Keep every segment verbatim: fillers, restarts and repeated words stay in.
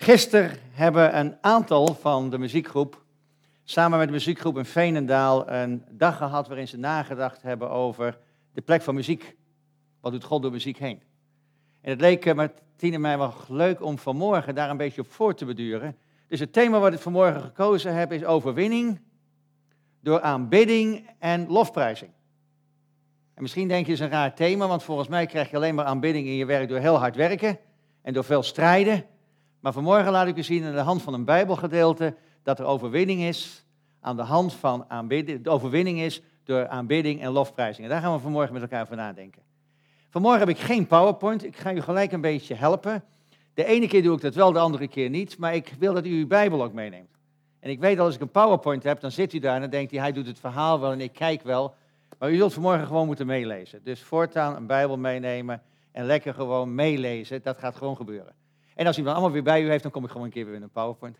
Gisteren hebben een aantal van de muziekgroep, samen met de muziekgroep in Veenendaal, een dag gehad waarin ze nagedacht hebben over de plek van muziek. Wat doet God door muziek heen? En het leek Martien en mij wel leuk om vanmorgen daar een beetje op voor te beduren. Dus het thema wat ik vanmorgen gekozen heb is overwinning door aanbidding en lofprijzing. En misschien denk je, het is een raar thema, want volgens mij krijg je alleen maar aanbidding in je werk door heel hard werken en door veel strijden. Maar vanmorgen laat ik u zien aan de hand van een Bijbelgedeelte dat er overwinning is aan de hand van aanbidding. De overwinning is door aanbidding en lofprijzing. En daar gaan we vanmorgen met elkaar over nadenken. Vanmorgen heb ik geen PowerPoint, ik ga u gelijk een beetje helpen. De ene keer doe ik dat wel, de andere keer niet, maar ik wil dat u uw Bijbel ook meeneemt. En ik weet dat als ik een PowerPoint heb, dan zit u daar en dan denkt hij, hij doet het verhaal wel en ik kijk wel. Maar u zult vanmorgen gewoon moeten meelezen. Dus voortaan een Bijbel meenemen en lekker gewoon meelezen, dat gaat gewoon gebeuren. En als u dan allemaal weer bij u heeft, dan kom ik gewoon een keer weer in een PowerPoint.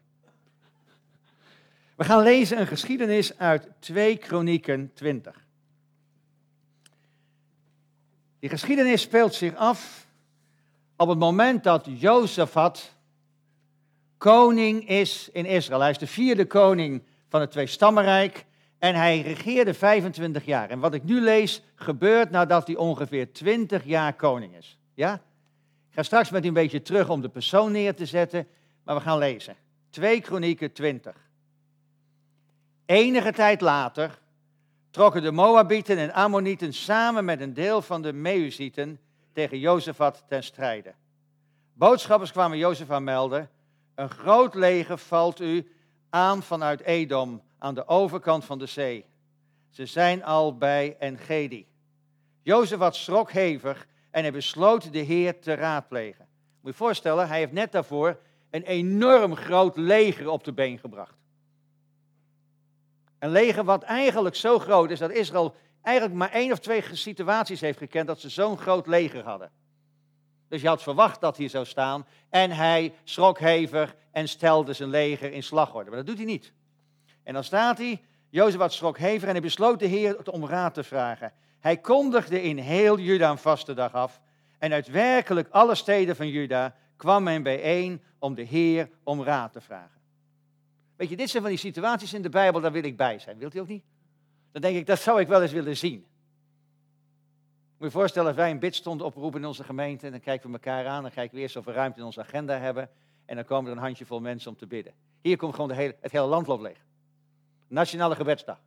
We gaan lezen een geschiedenis uit twee Kronieken twintig. Die geschiedenis speelt zich af op het moment dat Jozefat koning is in Israël. Hij is de vierde koning van het Tweestammenrijk en hij regeerde vijfentwintig jaar. En wat ik nu lees gebeurt nadat hij ongeveer twintig jaar koning is. Ja? Ik ga straks met u een beetje terug om de persoon neer te zetten, maar we gaan lezen. twee Kronieken twintig. Enige tijd later trokken de Moabieten en Ammonieten samen met een deel van de Meuzieten tegen Jozefat ten strijde. Boodschappers kwamen Jozefat melden, een groot leger valt u aan vanuit Edom, aan de overkant van de zee. Ze zijn al bij En-Gedi. Jozefat schrok hevig en hij besloot de Heer te raadplegen. Moet je je voorstellen, hij heeft net daarvoor een enorm groot leger op de been gebracht. Een leger wat eigenlijk zo groot is dat Israël eigenlijk maar één of twee situaties heeft gekend dat ze zo'n groot leger hadden. Dus je had verwacht dat hij zou staan en hij schrok hevig en stelde zijn leger in slagorde. Maar dat doet hij niet. En dan staat hij, Jozefat schrok hevig en hij besloot de Heer om raad te vragen. Hij kondigde in heel Juda een vaste dag af en uit werkelijk alle steden van Juda kwam men bijeen om de Heer om raad te vragen. Weet je, dit zijn van die situaties in de Bijbel, daar wil ik bij zijn. Wilt u ook niet? Dan denk ik, dat zou ik wel eens willen zien. Moet je je voorstellen, als wij een bidstond oproepen in onze gemeente, en dan kijken we elkaar aan, dan kijken we eerst of we ruimte in onze agenda hebben, en dan komen er een handjevol mensen om te bidden. Hier komt gewoon de hele, het hele land loopt leeg. Nationale gebedsdag.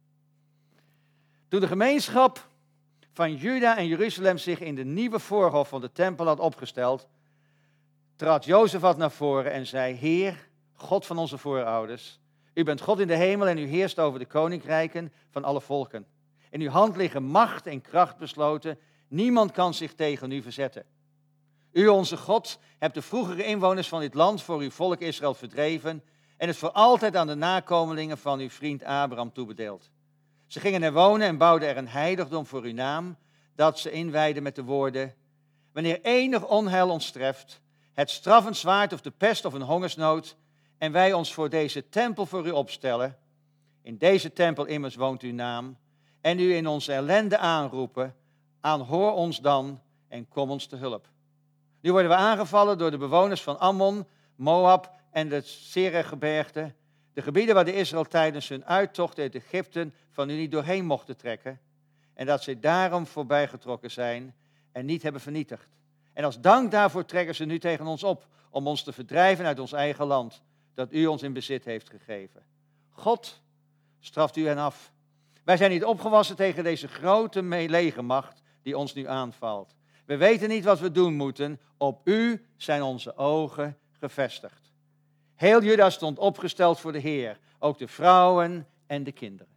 Toen de gemeenschap van Juda en Jeruzalem zich in de nieuwe voorhof van de tempel had opgesteld, trad Jozefat naar voren en zei, Heer, God van onze voorouders, u bent God in de hemel en u heerst over de koninkrijken van alle volken. In uw hand liggen macht en kracht besloten, niemand kan zich tegen u verzetten. U, onze God, hebt de vroegere inwoners van dit land voor uw volk Israël verdreven en het voor altijd aan de nakomelingen van uw vriend Abraham toebedeeld. Ze gingen er wonen en bouwden er een heiligdom voor uw naam, dat ze inwijden met de woorden, wanneer enig onheil ons treft, het straffend zwaard of de pest of een hongersnood, en wij ons voor deze tempel voor u opstellen, in deze tempel immers woont uw naam, en u in onze ellende aanroepen, aanhoor ons dan en kom ons te hulp. Nu worden we aangevallen door de bewoners van Ammon, Moab en de Seirgebergte, de gebieden waar de Israël tijdens hun uittocht uit Egypte van u niet doorheen mochten trekken, en dat zij daarom voorbijgetrokken zijn en niet hebben vernietigd. En als dank daarvoor trekken ze nu tegen ons op, om ons te verdrijven uit ons eigen land, dat u ons in bezit heeft gegeven. God straft u hen af. Wij zijn niet opgewassen tegen deze grote legermacht die ons nu aanvalt. We weten niet wat we doen moeten. Op u zijn onze ogen gevestigd. Heel Juda stond opgesteld voor de Heer. Ook de vrouwen en de kinderen.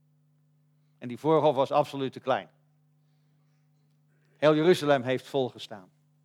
En die voorhof was absoluut te klein. Heel Jeruzalem heeft volgestaan.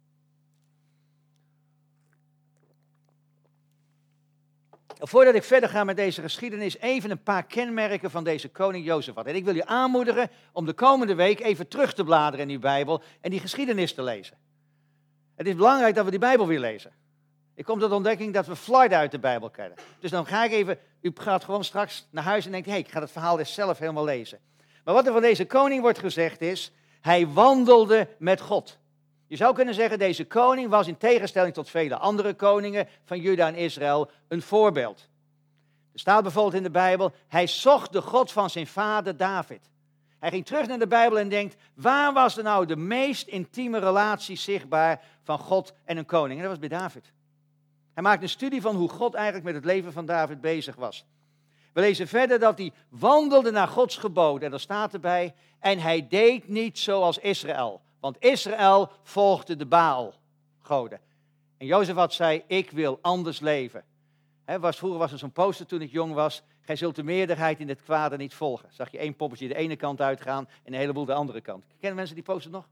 Voordat ik verder ga met deze geschiedenis, even een paar kenmerken van deze koning Jozefat. En ik wil u aanmoedigen om de komende week even terug te bladeren in uw Bijbel en die geschiedenis te lezen. Het is belangrijk dat we die Bijbel weer lezen. Ik kom tot de ontdekking dat we Florida uit de Bijbel kennen. Dus dan ga ik even, u gaat gewoon straks naar huis en denkt, hé, hey, ik ga het verhaal eens zelf helemaal lezen. Maar wat er van deze koning wordt gezegd is, hij wandelde met God. Je zou kunnen zeggen, deze koning was in tegenstelling tot vele andere koningen van Juda en Israël een voorbeeld. Er staat bijvoorbeeld in de Bijbel, hij zocht de God van zijn vader David. Hij ging terug naar de Bijbel en denkt, waar was er nou de meest intieme relatie zichtbaar van God en een koning? En dat was bij David. Hij maakt een studie van hoe God eigenlijk met het leven van David bezig was. We lezen verder dat hij wandelde naar Gods geboden. En er staat erbij, en hij deed niet zoals Israël. Want Israël volgde de Baal-goden. En Jozefat zei, ik wil anders leven. He, was, vroeger was er zo'n poster toen ik jong was. Gij zult de meerderheid in het kwade niet volgen. Zag je één poppetje de ene kant uitgaan en een heleboel de andere kant. Kennen mensen die poster nog?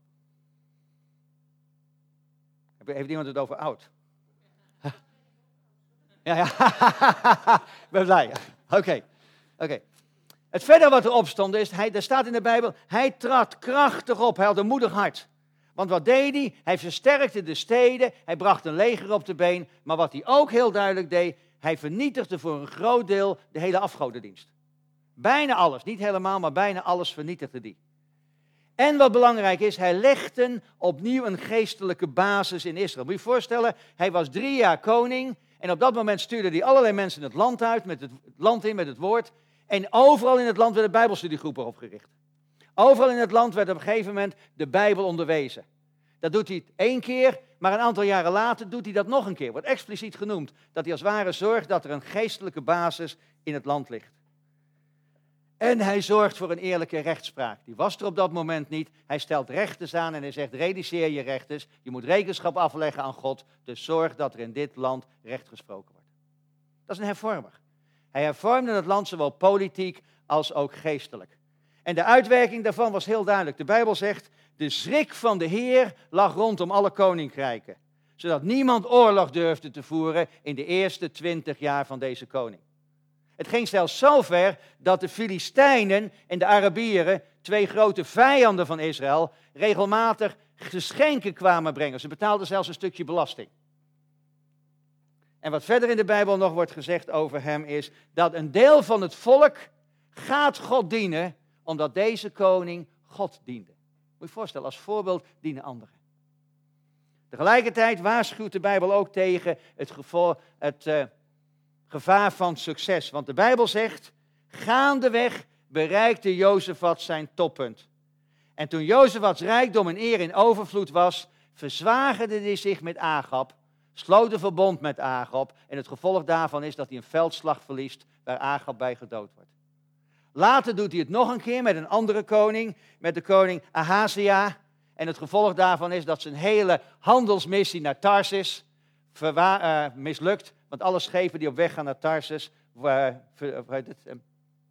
Heeft iemand het over oud? Ja, ja. Ik ben blij. Oké, okay. okay. Het verder wat erop stond is, hij, er staat in de Bijbel, hij trad krachtig op, hij had een moedig hart. Want wat deed hij? Hij versterkte de steden, hij bracht een leger op de been. Maar wat hij ook heel duidelijk deed, hij vernietigde voor een groot deel de hele afgodendienst. Bijna alles, niet helemaal, maar bijna alles vernietigde hij. En wat belangrijk is, hij legde opnieuw een geestelijke basis in Israël. Moet je je voorstellen, hij was drie jaar koning. En op dat moment stuurde hij allerlei mensen het land uit, met het land in met het woord. En overal in het land werden bijbelstudiegroepen opgericht. Overal in het land werd op een gegeven moment de Bijbel onderwezen. Dat doet hij één keer, maar een aantal jaren later doet hij dat nog een keer. Wordt expliciet genoemd, dat hij als het ware zorgt dat er een geestelijke basis in het land ligt. En hij zorgt voor een eerlijke rechtspraak. Die was er op dat moment niet. Hij stelt rechters aan en hij zegt, realiseer je rechters. Je moet rekenschap afleggen aan God. Dus zorg dat er in dit land recht gesproken wordt. Dat is een hervormer. Hij hervormde het land zowel politiek als ook geestelijk. En de uitwerking daarvan was heel duidelijk. De Bijbel zegt, de schrik van de Heer lag rondom alle koninkrijken. Zodat niemand oorlog durfde te voeren in de eerste twintig jaar van deze koning. Het ging zelfs zo ver dat de Filistijnen en de Arabieren, twee grote vijanden van Israël, regelmatig geschenken kwamen brengen. Ze betaalden zelfs een stukje belasting. En wat verder in de Bijbel nog wordt gezegd over hem is, dat een deel van het volk gaat God dienen, omdat deze koning God diende. Moet je je voorstellen, als voorbeeld dienen anderen. Tegelijkertijd waarschuwt de Bijbel ook tegen het gevoel, het... Uh, gevaar van succes. Want de Bijbel zegt, gaandeweg bereikte Jozefat zijn toppunt. En toen Jozefats rijkdom en eer in overvloed was, verzwagerde hij zich met Agab, sloot een verbond met Agab. En het gevolg daarvan is dat hij een veldslag verliest waar Agab bij gedood wordt. Later doet hij het nog een keer met een andere koning, met de koning Ahazia. En het gevolg daarvan is dat zijn hele handelsmissie naar Tarsis verwa- uh, mislukt. Want alle schepen die op weg gaan naar Tarsus, waar, hoe heet het? Uh,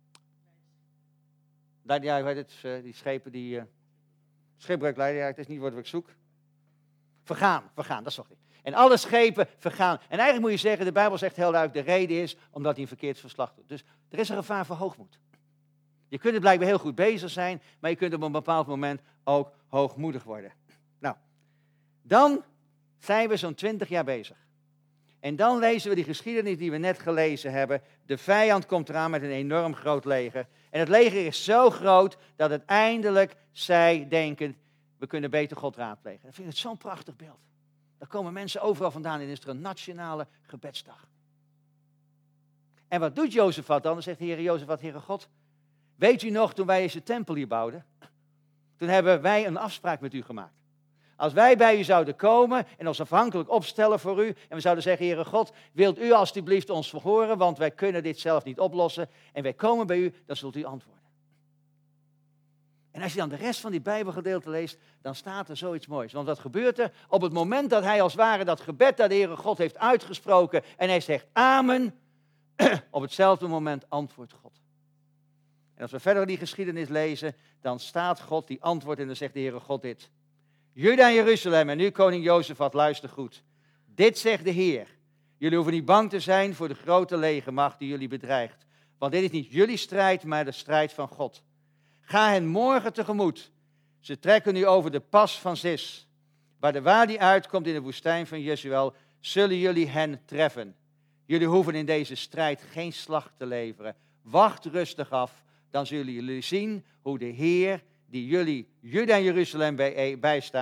ja, hoe heet het? Uh, die schepen die, uh, schipbreuk leiden, ja, het is niet wat ik zoek. Vergaan, vergaan, dat is toch niet. En alle schepen vergaan. En eigenlijk moet je zeggen, de Bijbel zegt heel duidelijk, de reden is omdat hij een verkeerd verslag doet. Dus er is een gevaar voor hoogmoed. Je kunt het blijkbaar heel goed bezig zijn, maar je kunt op een bepaald moment ook hoogmoedig worden. Nou, dan zijn we zo'n twintig jaar bezig. En dan lezen we die geschiedenis die we net gelezen hebben. De vijand komt eraan met een enorm groot leger. En het leger is zo groot dat uiteindelijk zij denken, we kunnen beter God raadplegen. Ik vind het zo'n prachtig beeld. Daar komen mensen overal vandaan en is er een nationale gebedsdag. En wat doet Jozefat dan? Dan zegt de Heer Jozefat, Heere God, weet u nog toen wij deze tempel hier bouwden? Toen hebben wij een afspraak met u gemaakt. Als wij bij u zouden komen en ons afhankelijk opstellen voor u, en we zouden zeggen, Heere God, wilt u alstublieft ons verhoren, want wij kunnen dit zelf niet oplossen, en wij komen bij u, dan zult u antwoorden. En als je dan de rest van die Bijbelgedeelte leest, dan staat er zoiets moois. Want wat gebeurt er? Op het moment dat hij als het ware dat gebed naar de Heere God heeft uitgesproken, en hij zegt amen, op hetzelfde moment antwoordt God. En als we verder die geschiedenis lezen, dan staat God die antwoordt en dan zegt de Heere God dit. Juda en Jeruzalem en nu koning Jozefat, luister goed. Dit zegt de Heer. Jullie hoeven niet bang te zijn voor de grote legermacht die jullie bedreigt. Want dit is niet jullie strijd, maar de strijd van God. Ga hen morgen tegemoet. Ze trekken nu over de pas van Zis. Waar de wadi uitkomt in de woestijn van Jezuel, zullen jullie hen treffen. Jullie hoeven in deze strijd geen slag te leveren. Wacht rustig af, dan zullen jullie zien hoe de Heer, die jullie, Juda en Jeruzalem bij, bijstaat,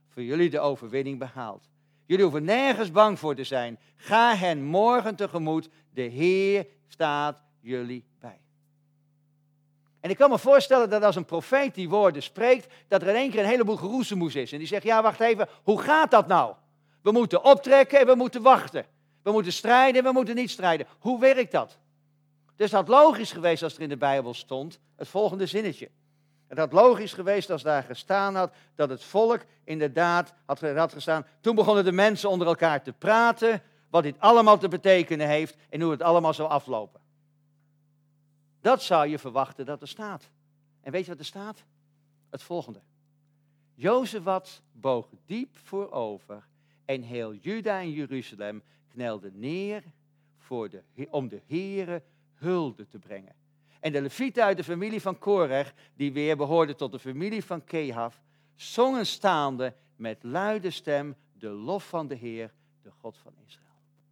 voor jullie de overwinning behaald. Jullie hoeven nergens bang voor te zijn. Ga hen morgen tegemoet. De Heer staat jullie bij. En ik kan me voorstellen dat als een profeet die woorden spreekt, dat er in één keer een heleboel geroezemoes is. En die zegt, ja wacht even, hoe gaat dat nou? We moeten optrekken en we moeten wachten. We moeten strijden en we moeten niet strijden. Hoe werkt dat? Dus het had logisch geweest als er in de Bijbel stond, het volgende zinnetje. Het had logisch geweest als daar gestaan had, dat het volk inderdaad had, had gestaan. Toen begonnen de mensen onder elkaar te praten, wat dit allemaal te betekenen heeft en hoe het allemaal zou aflopen. Dat zou je verwachten dat er staat. En weet je wat er staat? Het volgende. Jozefat boog diep voorover en heel Juda en Jeruzalem knelde neer voor de, om de Heere hulde te brengen. En de levieten uit de familie van Korach, die weer behoorden tot de familie van Kehaf, zongen staande met luide stem de lof van de Heer, de God van Israël.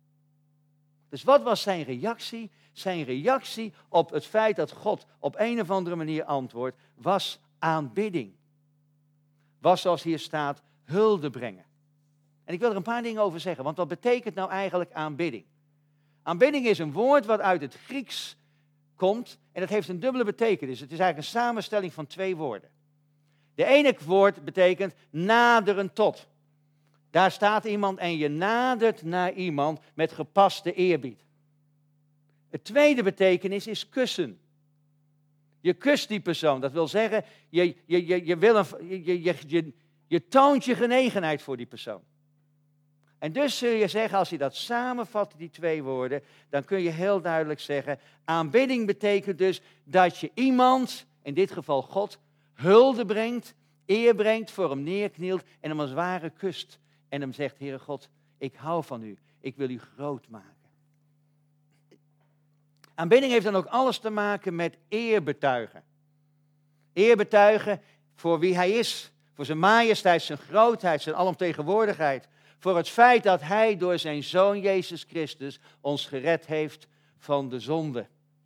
Dus wat was zijn reactie? Zijn reactie op het feit dat God op een of andere manier antwoordt, was aanbidding. Was zoals hier staat, hulde brengen. En ik wil er een paar dingen over zeggen, want wat betekent nou eigenlijk aanbidding? Aanbidding is een woord wat uit het Grieks komt en dat heeft een dubbele betekenis. Het is eigenlijk een samenstelling van twee woorden. De ene woord betekent naderen tot. Daar staat iemand en je nadert naar iemand met gepaste eerbied. Het tweede betekenis is kussen. Je kust die persoon, dat wil zeggen, je, je, je, je, wil een, je, je, je, je toont je genegenheid voor die persoon. En dus zul je zeggen, als je dat samenvat, die twee woorden, dan kun je heel duidelijk zeggen, aanbidding betekent dus dat je iemand, in dit geval God, hulde brengt, eer brengt, voor hem neerknielt en hem als ware kust. En hem zegt, Heere God, ik hou van u, ik wil u groot maken. Aanbidding heeft dan ook alles te maken met eerbetuigen. Eerbetuigen voor wie hij is, voor zijn majesteit, zijn grootheid, zijn alomtegenwoordigheid. Voor het feit dat hij door zijn Zoon Jezus Christus ons gered heeft van de zonde.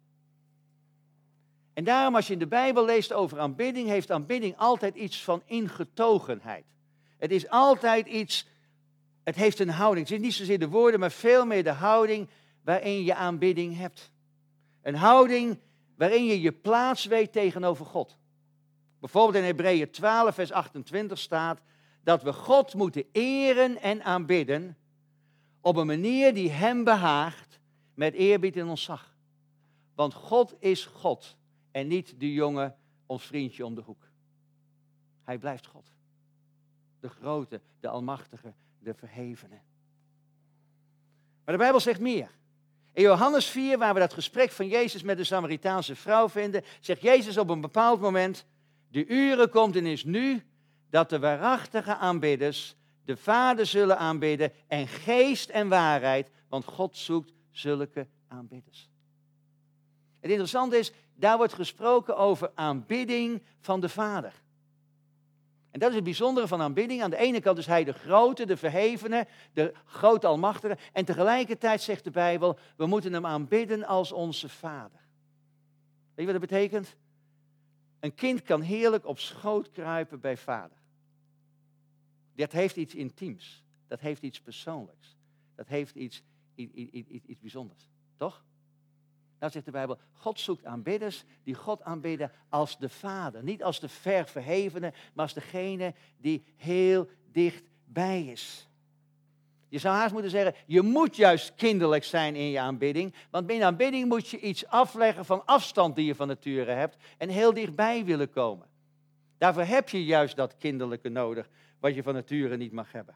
En daarom als je in de Bijbel leest over aanbidding, heeft aanbidding altijd iets van ingetogenheid. Het is altijd iets, het heeft een houding. Het is niet zozeer de woorden, maar veel meer de houding waarin je aanbidding hebt. Een houding waarin je je plaats weet tegenover God. Bijvoorbeeld in Hebreeën twaalf vers achtentwintig staat dat we God moeten eren en aanbidden op een manier die hem behaagt met eerbied en ontzag. Want God is God en niet de jongen, ons vriendje om de hoek. Hij blijft God. De grote, de almachtige, de verhevene. Maar de Bijbel zegt meer. In Johannes vier, waar we dat gesprek van Jezus met de Samaritaanse vrouw vinden, zegt Jezus op een bepaald moment, de uren komt en is nu dat de waarachtige aanbidders de Vader zullen aanbidden en geest en waarheid, want God zoekt zulke aanbidders. Het interessante is, daar wordt gesproken over aanbidding van de Vader. En dat is het bijzondere van aanbidding. Aan de ene kant is hij de grote, de verhevene, de grote almachtige. En tegelijkertijd zegt de Bijbel, we moeten hem aanbidden als onze Vader. Weet je wat dat betekent? Een kind kan heerlijk op schoot kruipen bij vader. Dat heeft iets intiems. Dat heeft iets persoonlijks. Dat heeft iets, iets, iets, iets, iets bijzonders. Toch? Nou zegt de Bijbel, God zoekt aanbidders die God aanbidden als de Vader. Niet als de ver verhevene, maar als degene die heel dichtbij is. Je zou haast moeten zeggen, je moet juist kinderlijk zijn in je aanbidding. Want in aanbidding moet je iets afleggen van afstand die je van nature hebt. En heel dichtbij willen komen. Daarvoor heb je juist dat kinderlijke nodig, wat je van nature niet mag hebben.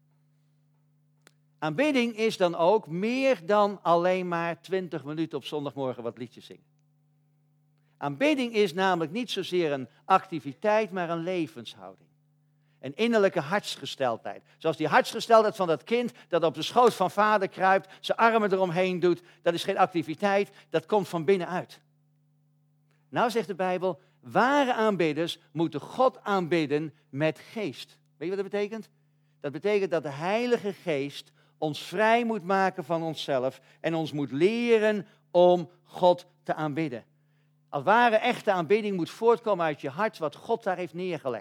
Aanbidding is dan ook meer dan alleen maar twintig minuten op zondagmorgen wat liedjes zingen. Aanbidding is namelijk niet zozeer een activiteit, maar een levenshouding. Een innerlijke hartsgesteldheid. Zoals die hartsgesteldheid van dat kind dat op de schoot van vader kruipt, zijn armen eromheen doet. Dat is geen activiteit, dat komt van binnenuit. Nou zegt de Bijbel, ware aanbidders moeten God aanbidden met geest. Weet je wat dat betekent? Dat betekent dat de Heilige Geest ons vrij moet maken van onszelf en ons moet leren om God te aanbidden. Als ware echte aanbidding moet voortkomen uit je hart wat God daar heeft neergelegd.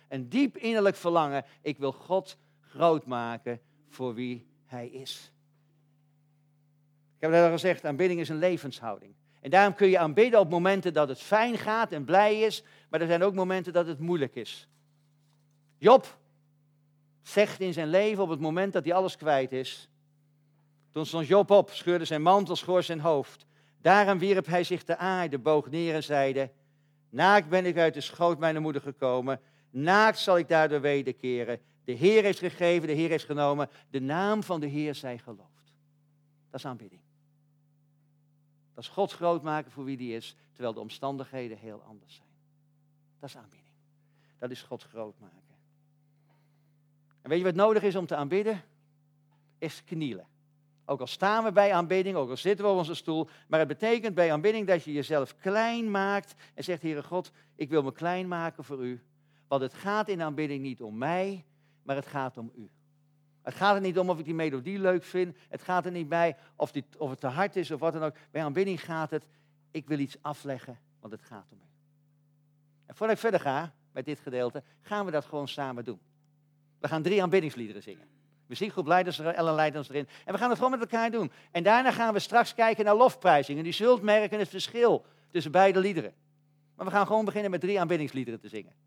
Een diep innerlijk verlangen. Ik wil God groot maken voor wie hij is. Ik heb het al gezegd, aanbidding is een levenshouding. En daarom kun je aanbidden op momenten dat het fijn gaat en blij is. Maar er zijn ook momenten dat het moeilijk is. Job zegt in zijn leven op het moment dat hij alles kwijt is. Toen stond Job op, scheurde zijn mantel, schoor zijn hoofd. Daarom wierp hij zich te aarde, boog neer en zeide: naakt ben ik uit de schoot mijner moeder gekomen. Naakt zal ik daardoor wederkeren. De Heer heeft gegeven, de Heer heeft genomen. De naam van de Heer zij geloofd. Dat is aanbidding. Dat is God groot maken voor wie die is, terwijl de omstandigheden heel anders zijn. Dat is aanbidding. Dat is God groot maken. En weet je wat nodig is om te aanbidden? Is knielen. Ook al staan we bij aanbidding, ook al zitten we op onze stoel. Maar het betekent bij aanbidding dat je jezelf klein maakt en zegt: Heere God, ik wil me klein maken voor u. Want het gaat in aanbidding niet om mij, maar het gaat om u. Het gaat er niet om of ik die melodie leuk vind. Het gaat er niet bij of, die, of het te hard is of wat dan ook. Bij aanbidding gaat het: ik wil iets afleggen, want het gaat om u. En voordat ik verder ga met dit gedeelte, gaan we dat gewoon samen doen. We gaan drie aanbiddingsliederen zingen. Muziekgroep leiders, Ellen leidt ons erin. En we gaan het gewoon met elkaar doen. En daarna gaan we straks kijken naar lofprijzing. En je zult merken het verschil tussen beide liederen. Maar we gaan gewoon beginnen met drie aanbiddingsliederen te zingen.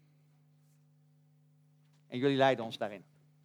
En jullie leiden ons daarin.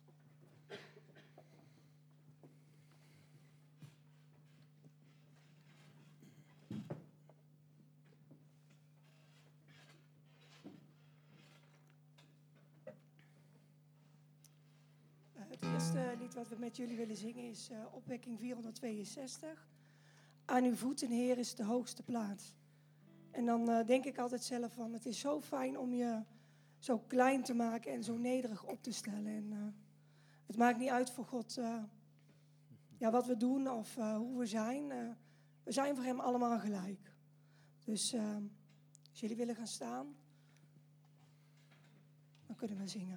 Het eerste lied wat we met jullie willen zingen is uh, opwekking vierhonderdtweeënzestig. Aan uw voeten, Heer, is de hoogste plaats. En dan uh, denk ik altijd zelf van, het is zo fijn om je zo klein te maken en zo nederig op te stellen. En uh, het maakt niet uit voor God uh, ja, wat we doen of uh, hoe we zijn. Uh, we zijn voor hem allemaal gelijk. Dus uh, als jullie willen gaan staan, dan kunnen we zingen.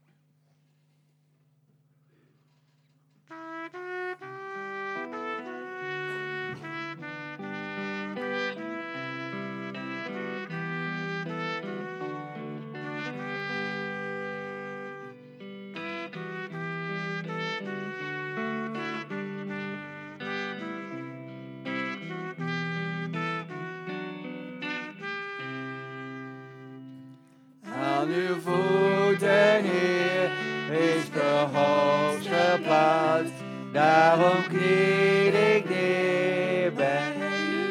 Aan uw voeten, Heer, is de hoogste plaats. Daarom kniel ik neer bij u.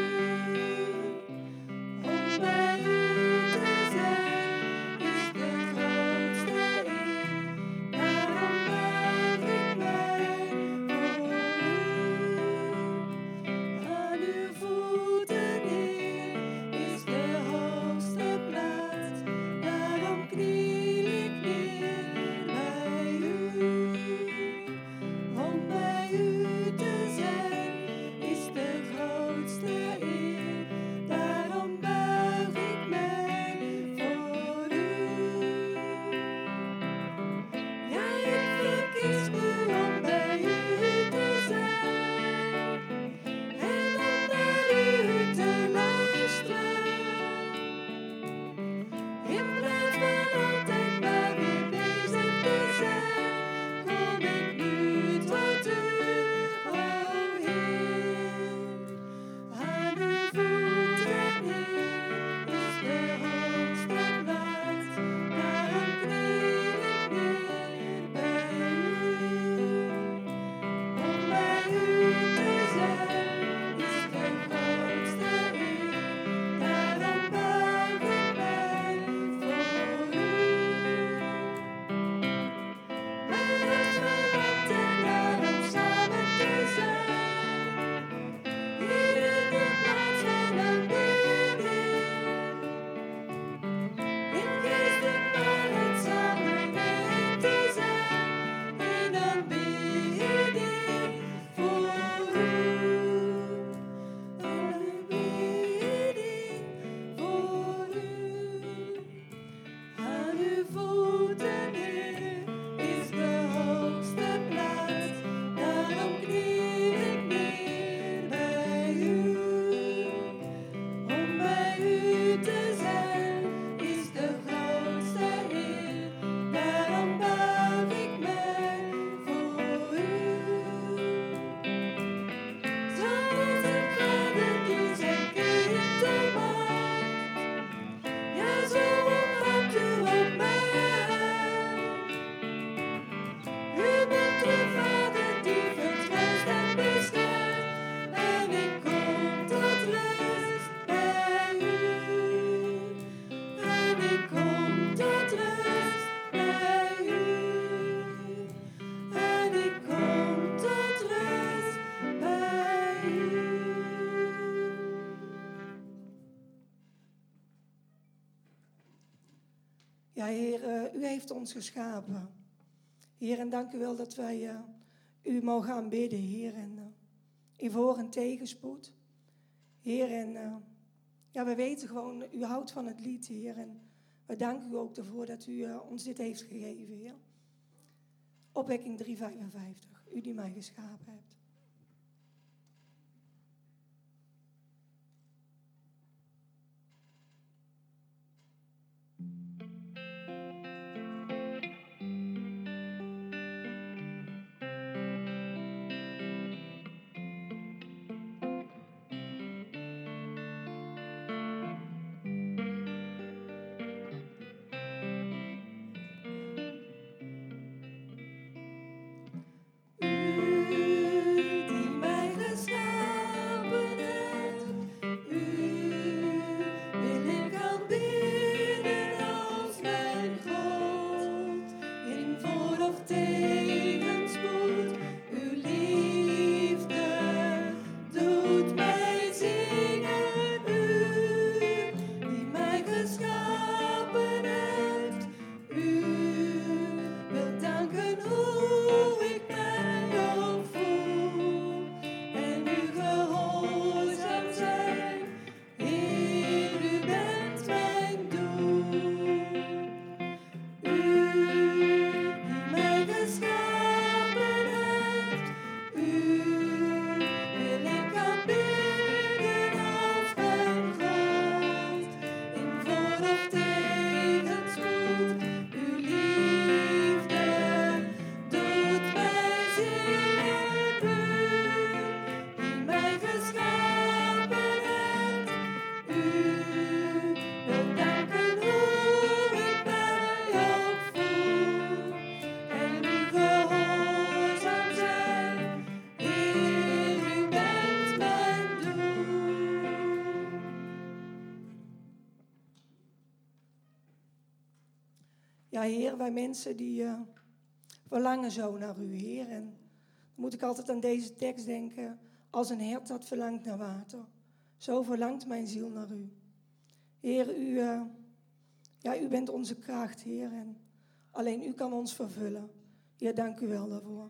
Om bij u te zijn is de grootste eer. Daarom buig ik mij voor u. Aan uw voeten, Heer, is de hoogste plaats. Daarom kniel ik neer bij u. Om bij u te zijn Ja, Heer, uh, u heeft ons geschapen. Heer, en dank u wel dat wij uh, u mogen aanbidden, Heer. En uh, in voor- en tegenspoed. Heer, en uh, ja, we weten gewoon, u houdt van het lied, Heer. En we danken u ook ervoor dat u uh, ons dit heeft gegeven, Heer. Opwekking drie vijfenvijftig, u die mij geschapen hebt. Ja, Heer, wij mensen die uh, verlangen zo naar u, Heer. En dan moet ik altijd aan deze tekst denken. Als een hert dat verlangt naar water. Zo verlangt mijn ziel naar u. Heer, u, uh, ja, u bent onze kracht, Heer. En alleen u kan ons vervullen. Heer, dank u wel daarvoor.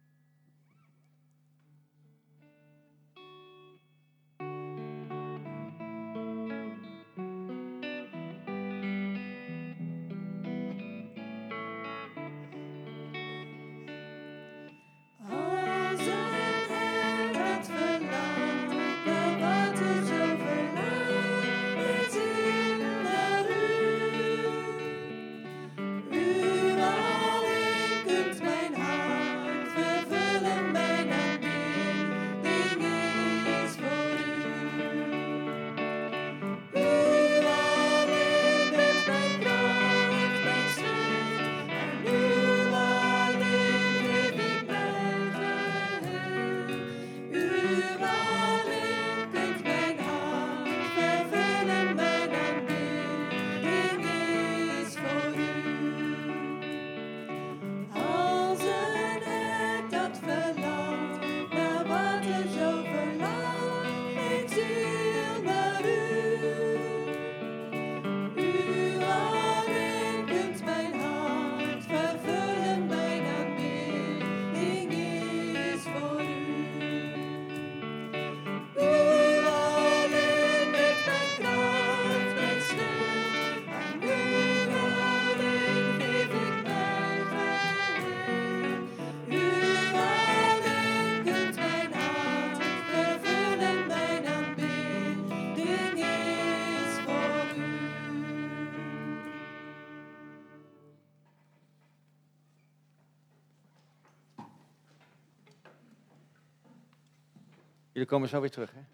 Jullie komen zo weer terug, hè?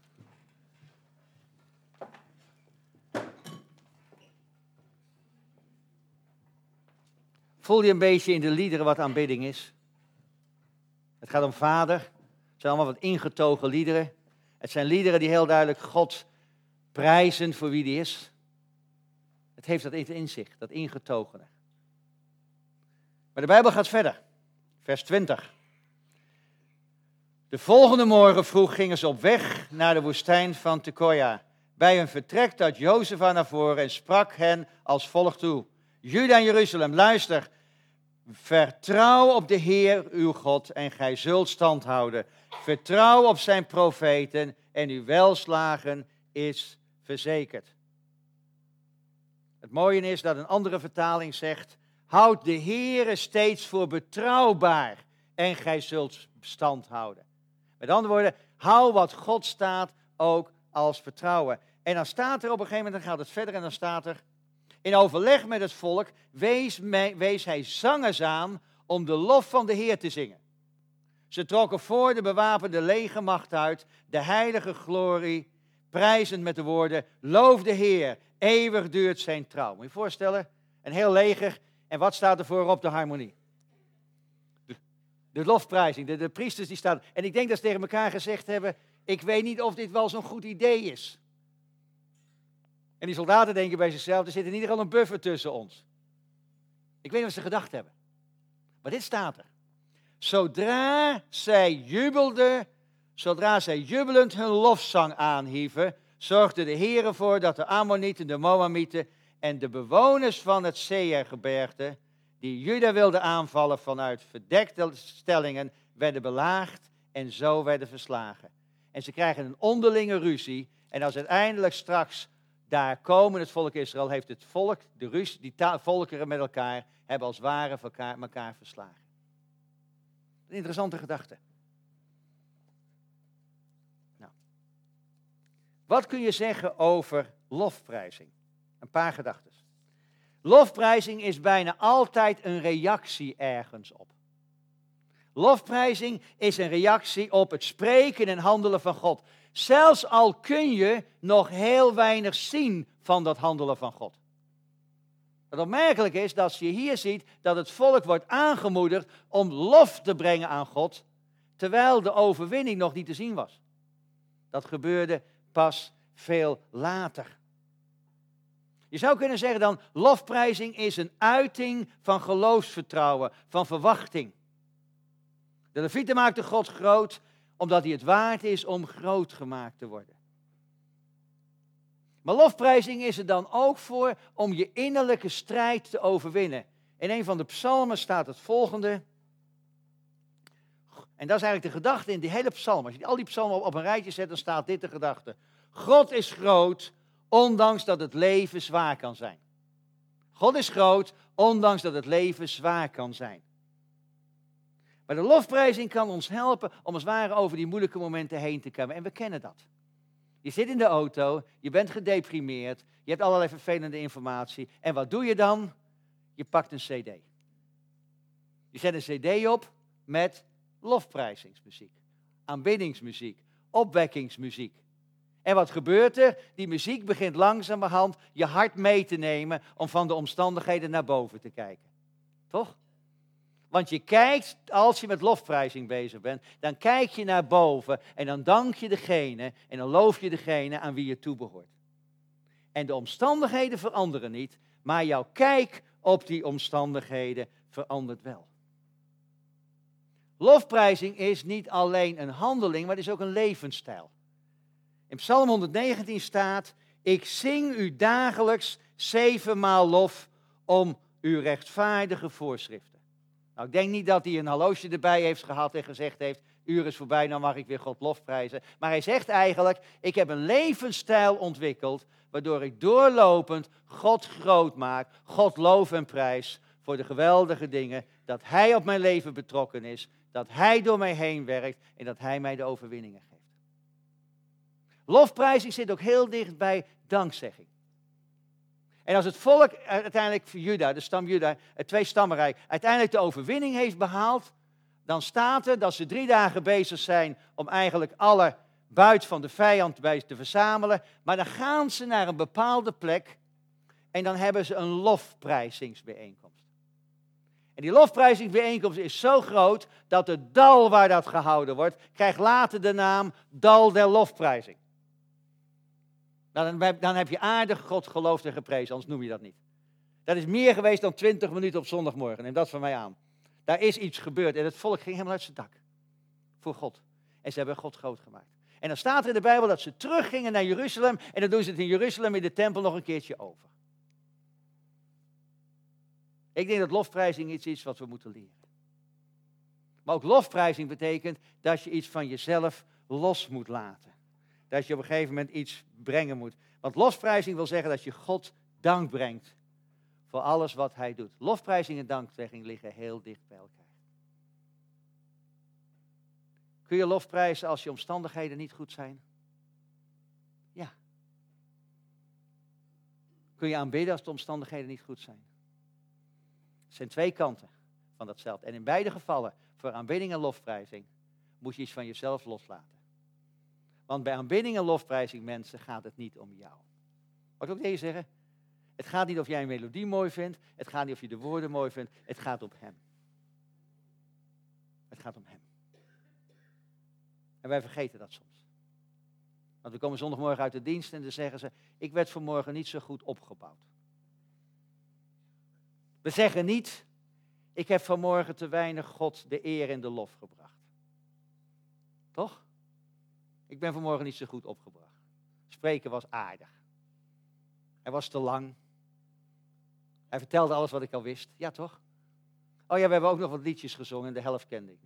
Voel je een beetje in de liederen wat aanbidding is? Het gaat om Vader. Het zijn allemaal wat ingetogen liederen. Het zijn liederen die heel duidelijk God prijzen voor wie die is. Het heeft dat in zich, dat ingetogene. Maar de Bijbel gaat verder. Vers twintig. De volgende morgen vroeg gingen ze op weg naar de woestijn van Tekoa. Bij hun vertrek trad Jozef naar voren en sprak hen als volgt toe. Juda en Jeruzalem, luister. Vertrouw op de Heer uw God en gij zult stand houden. Vertrouw op zijn profeten en uw welslagen is verzekerd. Het mooie is dat een andere vertaling zegt, houd de Heere steeds voor betrouwbaar en gij zult stand houden. Met andere woorden, hou wat God staat ook als vertrouwen. En dan staat er op een gegeven moment, dan gaat het verder en dan staat er, in overleg met het volk wees, me, wees hij zangers aan om de lof van de Heer te zingen. Ze trokken voor de bewapende legermacht uit, de heilige glorie, prijzend met de woorden, loof de Heer, eeuwig duurt zijn trouw. Moet je je voorstellen, een heel leger, en wat staat er voor op de harmonie? De, de lofprijzing, de, de priesters die staan. En ik denk dat ze tegen elkaar gezegd hebben, ik weet niet of dit wel zo'n goed idee is. En die soldaten denken bij zichzelf, er zit in ieder geval een buffer tussen ons. Ik weet niet wat ze gedacht hebben. Maar dit staat er. Zodra zij jubelden, zodra zij jubelend hun lofzang aanhieven, zorgde de Heer ervoor dat de Ammonieten, de Moabieten en de bewoners van het Seirgebergte, die Juda wilden aanvallen vanuit verdekte stellingen, werden belaagd en zo werden verslagen. En ze krijgen een onderlinge ruzie en als uiteindelijk straks daar komen het volk Israël, heeft het volk, de ruzie, die ta- volkeren met elkaar, hebben als ware elkaar, elkaar verslagen. Een interessante gedachte. Nou. Wat kun je zeggen over lofprijzing? Een paar gedachten. Lofprijzing is bijna altijd een reactie ergens op. Lofprijzing is een reactie op het spreken en handelen van God. Zelfs al kun je nog heel weinig zien van dat handelen van God. Wat opmerkelijk is dat je hier ziet dat het volk wordt aangemoedigd om lof te brengen aan God, terwijl de overwinning nog niet te zien was. Dat gebeurde pas veel later. Je zou kunnen zeggen dan, lofprijzing is een uiting van geloofsvertrouwen, van verwachting. De Levieten maakten God groot, omdat hij het waard is om groot gemaakt te worden. Maar lofprijzing is er dan ook voor om je innerlijke strijd te overwinnen. In een van de psalmen staat het volgende. En dat is eigenlijk de gedachte in die hele psalm. Als je al die psalmen op een rijtje zet, dan staat dit de gedachte. God is groot, ondanks dat het leven zwaar kan zijn. God is groot, ondanks dat het leven zwaar kan zijn. Maar de lofprijzing kan ons helpen om als het ware over die moeilijke momenten heen te komen. En we kennen dat. Je zit in de auto, je bent gedeprimeerd, je hebt allerlei vervelende informatie. En wat doe je dan? Je pakt een cd. Je zet een cd op met lofprijzingsmuziek, aanbiddingsmuziek, opwekkingsmuziek. En wat gebeurt er? Die muziek begint langzamerhand je hart mee te nemen om van de omstandigheden naar boven te kijken. Toch? Want je kijkt, als je met lofprijzing bezig bent, dan kijk je naar boven en dan dank je degene en dan loof je degene aan wie je toebehoort. En de omstandigheden veranderen niet, maar jouw kijk op die omstandigheden verandert wel. Lofprijzing is niet alleen een handeling, maar het is ook een levensstijl. In Psalm honderdnegentien staat, ik zing u dagelijks zevenmaal lof om uw rechtvaardige voorschriften. Nou, ik denk niet dat hij een horloge erbij heeft gehad en gezegd heeft, uur is voorbij, nou mag ik weer God lofprijzen. Maar hij zegt eigenlijk, ik heb een levensstijl ontwikkeld, waardoor ik doorlopend God groot maak, God loof en prijs voor de geweldige dingen, dat hij op mijn leven betrokken is, dat hij door mij heen werkt en dat hij mij de overwinningen geeft. Lofprijzing zit ook heel dicht bij dankzegging. En als het volk uiteindelijk, Juda, de stam Juda, het twee stammenrijk, uiteindelijk de overwinning heeft behaald, dan staat er dat ze drie dagen bezig zijn om eigenlijk alle buit van de vijand bij te verzamelen. Maar dan gaan ze naar een bepaalde plek en dan hebben ze een lofprijzingsbijeenkomst. En die lofprijzingsbijeenkomst is zo groot dat het dal waar dat gehouden wordt, krijgt later de naam Dal der Lofprijzing. Nou, dan, dan heb je aardig God geloofd en geprezen, anders noem je dat niet. Dat is meer geweest dan twintig minuten op zondagmorgen, neem dat van mij aan. Daar is iets gebeurd en het volk ging helemaal uit zijn dak. Voor God. En ze hebben God groot gemaakt. En dan staat er in de Bijbel dat ze teruggingen naar Jeruzalem en dan doen ze het in Jeruzalem in de tempel nog een keertje over. Ik denk dat lofprijzing iets is wat we moeten leren. Maar ook lofprijzing betekent dat je iets van jezelf los moet laten. Dat je op een gegeven moment iets brengen moet. Want lofprijzing wil zeggen dat je God dank brengt voor alles wat hij doet. Lofprijzing en dankzegging liggen heel dicht bij elkaar. Kun je lofprijzen als je omstandigheden niet goed zijn? Ja. Kun je aanbidden als de omstandigheden niet goed zijn? Het zijn twee kanten van datzelfde. En in beide gevallen, voor aanbidding en lofprijzing, moet je iets van jezelf loslaten. Want bij aanbidding en lofprijzing, mensen, gaat het niet om jou. Mag ik ook deze zeggen? Het gaat niet of jij een melodie mooi vindt. Het gaat niet of je de woorden mooi vindt. Het gaat om hem. Het gaat om hem. En wij vergeten dat soms. Want we komen zondagmorgen uit de dienst en dan zeggen ze, ik werd vanmorgen niet zo goed opgebouwd. We zeggen niet, ik heb vanmorgen te weinig God de eer en de lof gebracht. Toch? Ik ben vanmorgen niet zo goed opgebracht. Spreken was aardig. Hij was te lang. Hij vertelde alles wat ik al wist. Ja, toch? Oh ja, we hebben ook nog wat liedjes gezongen en de helft kende ik niet.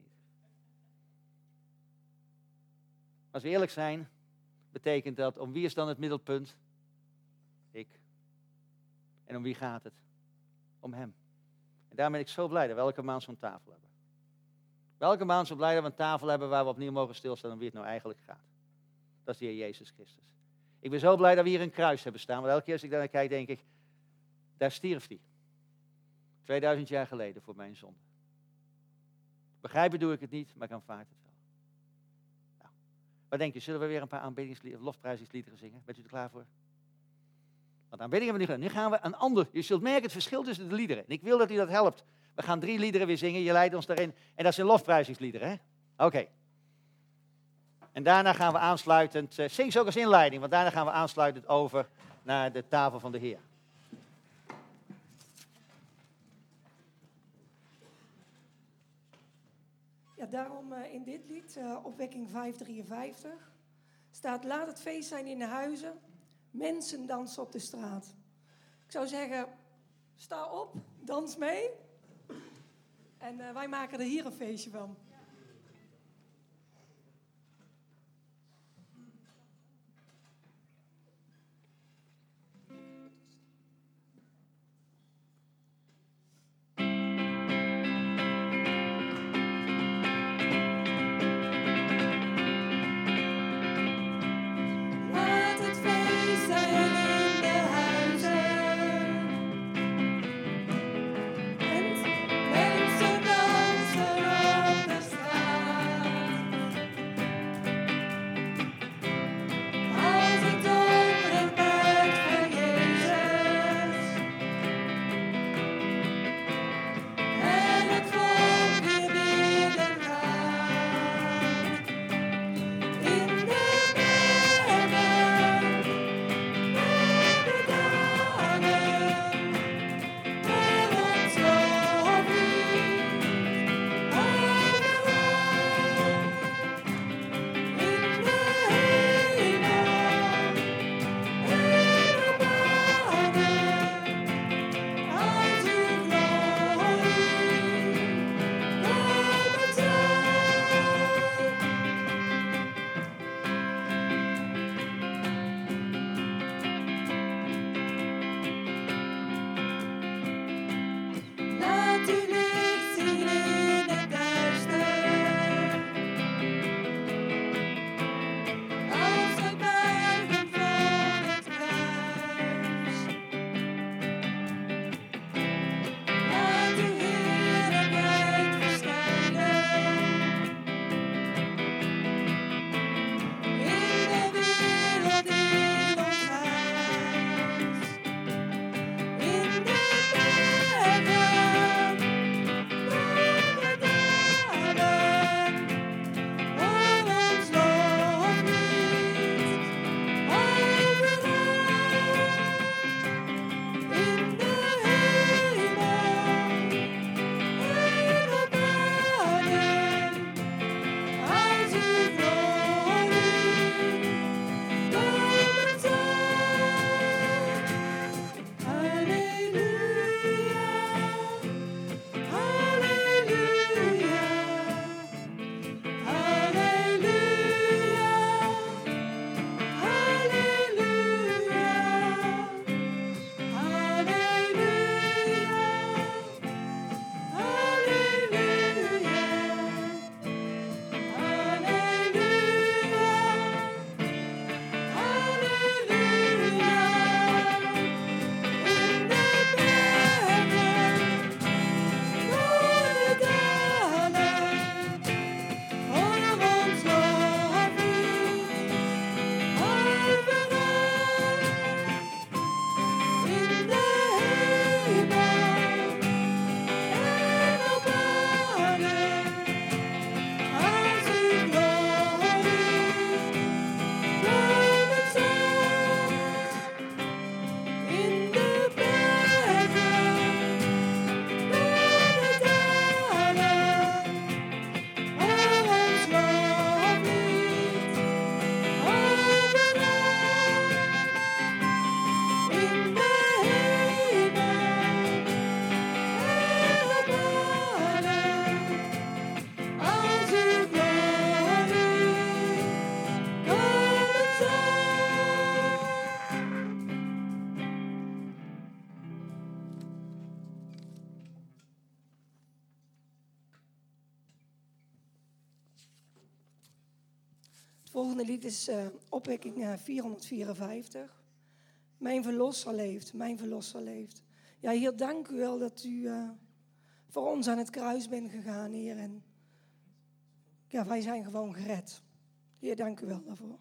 Als we eerlijk zijn, betekent dat, om wie is dan het middelpunt? Ik. En om wie gaat het? Om hem. En daarom ben ik zo blij dat we elke maand zo'n tafel hebben. Elke maand zo blij dat we een tafel hebben waar we opnieuw mogen stilstaan om wie het nou eigenlijk gaat. Dat is de Heer Jezus Christus. Ik ben zo blij dat we hier een kruis hebben staan. Want elke keer als ik daar naar kijk, denk ik, daar stierf hij. tweeduizend jaar geleden voor mijn zonde. Begrijpen doe ik het niet, maar ik aanvaard het wel. Nou, wat denk je, zullen we weer een paar aanbiddingsliederen, lofprijzingsliederen zingen? Bent u er klaar voor? Want aanbidding hebben we nu gedaan. Nu gaan we een ander. Je zult merken het verschil tussen de liederen. En ik wil dat u dat helpt. We gaan drie liederen weer zingen. Je leidt ons daarin. En dat zijn lofprijzingsliederen, hè? Oké. Okay. En daarna gaan we aansluitend, uh, zing ze ook als inleiding, want daarna gaan we aansluitend over naar de tafel van de Heer. Ja, daarom uh, in dit lied, uh, opwekking vijfhonderddrieënvijftig, staat, laat het feest zijn in de huizen, mensen dansen op de straat. Ik zou zeggen, sta op, dans mee en uh, wij maken er hier een feestje van. Mensen dansen op de volgende lied is uh, opwekking uh, vierhonderdvierenvijftig. Mijn verlosser leeft, mijn verlosser leeft. Ja, Heer, dank u wel dat u uh, voor ons aan het kruis bent gegaan, Heer. En ja, wij zijn gewoon gered. Heer, dank u wel daarvoor.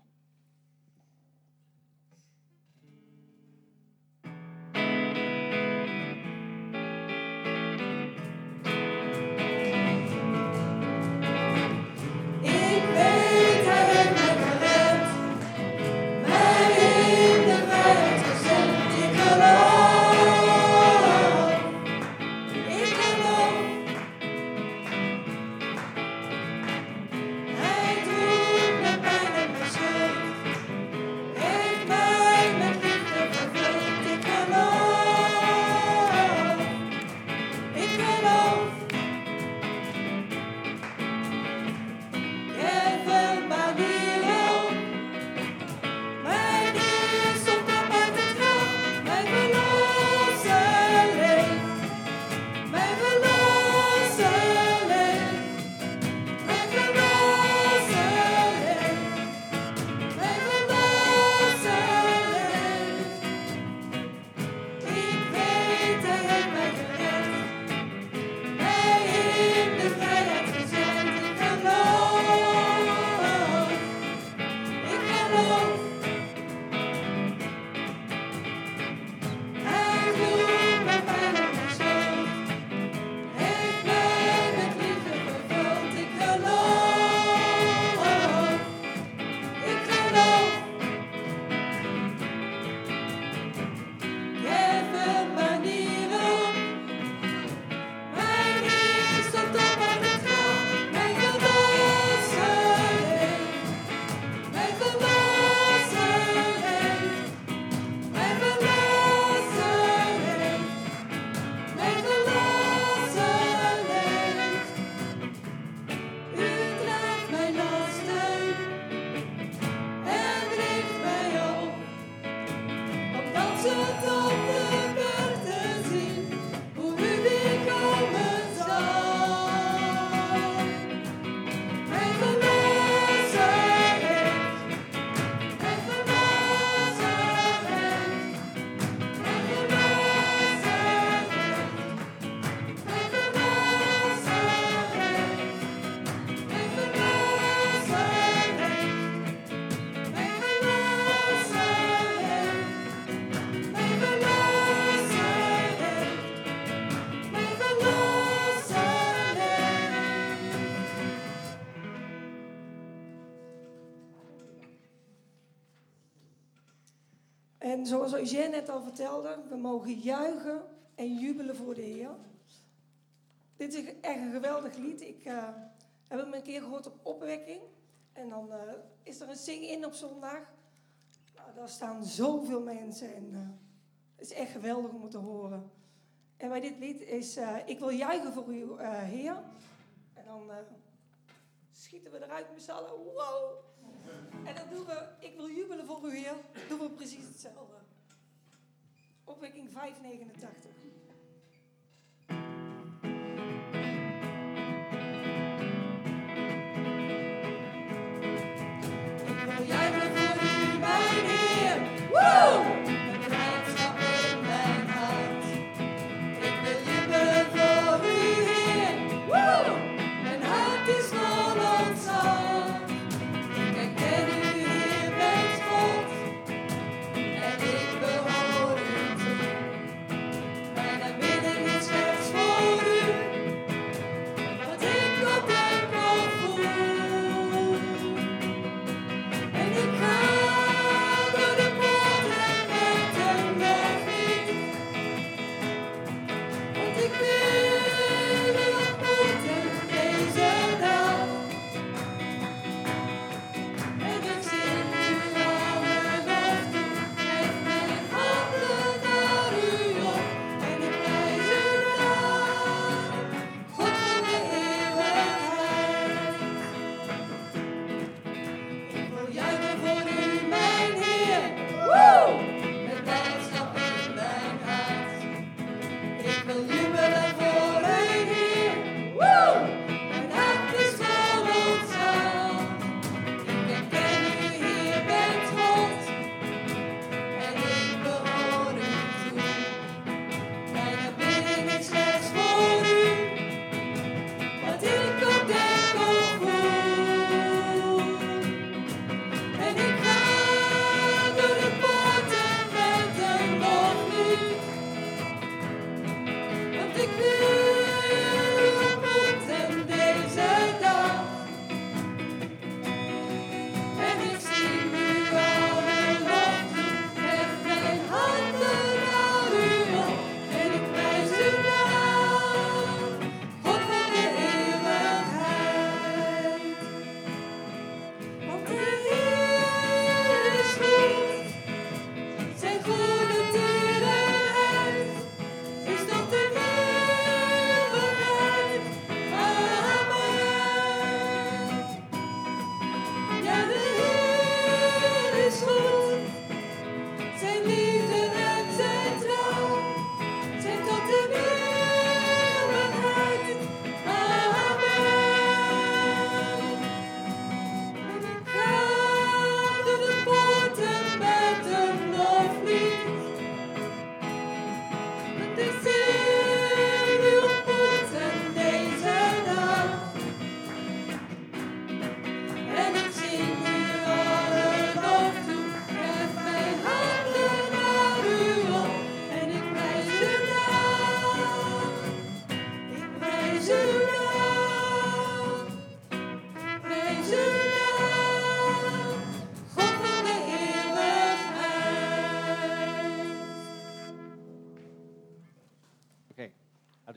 En zoals Eugène net al vertelde, we mogen juichen en jubelen voor de Heer. Dit is echt een geweldig lied. Ik uh, heb hem een keer gehoord op opwekking. En dan uh, is er een zing-in op zondag. Nou, daar staan zoveel mensen en uh, het is echt geweldig om het te horen. En bij dit lied is, uh, ik wil juichen voor u, uh, Heer. En dan uh, schieten we eruit met z'n allen. Wow! En dan doen we, ik wil jubelen voor u, Heer, doen we precies hetzelfde. Opwekking vijf negenentachtig. Ik wil juichen voor u, mijn Heer. Woe! Met blijdschap in mijn hart. Ik wil jubelen voor u, Heer. Woe! Mijn hart is vol ontzag. Mijn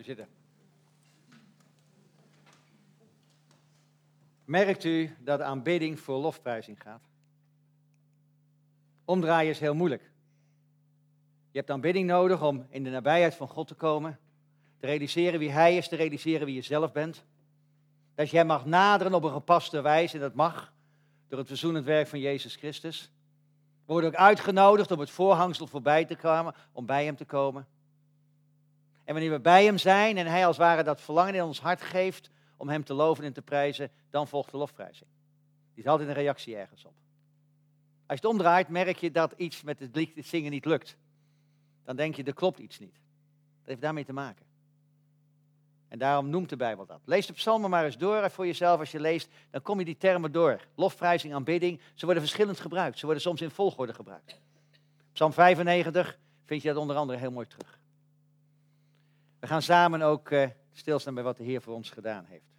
zitten. Merkt u dat aanbidding voor lofprijzing gaat? Omdraaien is heel moeilijk. Je hebt aanbidding nodig om in de nabijheid van God te komen. Te realiseren wie Hij is, te realiseren wie je zelf bent. Dat je Hem mag naderen op een gepaste wijze, en dat mag door het verzoenend werk van Jezus Christus. We worden ook uitgenodigd om het voorhangsel voorbij te komen, om bij Hem te komen. En wanneer we bij Hem zijn en Hij als het ware dat verlangen in ons hart geeft om Hem te loven en te prijzen, dan volgt de lofprijzing. Die is altijd een reactie ergens op. Als je het omdraait, merk je dat iets met het lied, het zingen niet lukt. Dan denk je, er klopt iets niet. Dat heeft daarmee te maken. En daarom noemt de Bijbel dat. Lees de psalmen maar eens door voor jezelf. Als je leest, dan kom je die termen door. Lofprijzing, aanbidding. Ze worden verschillend gebruikt. Ze worden soms in volgorde gebruikt. Psalm vijfennegentig vind je dat onder andere heel mooi terug. We gaan samen ook uh, stilstaan bij wat de Heer voor ons gedaan heeft.